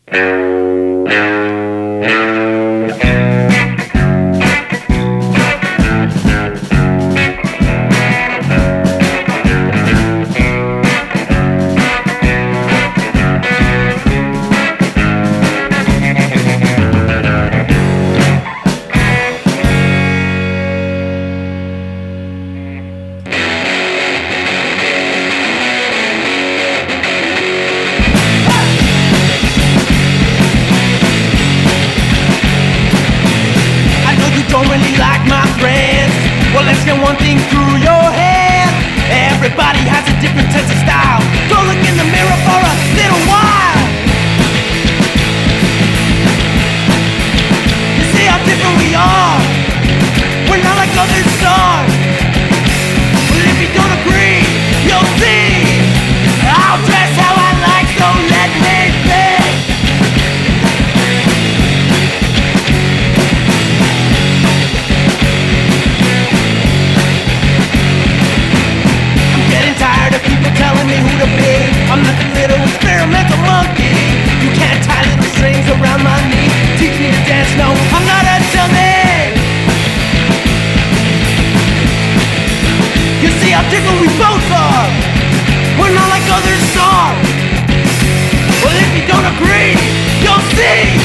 Let's get one thing through your head. Everybody has a different sense of style. Go look in the mirror for a little while. You see how different we are. We're not like other stars. But if you don't agree, you'll see. I'll dress how I like, so let me be. Telling me who to be. I'm like a little experimental monkey. You can't tie little strings around my knee. Teach me to dance, no, I'm not a dummy. You see how different we both are. We're not like others are. Well, if you don't agree, you'll see.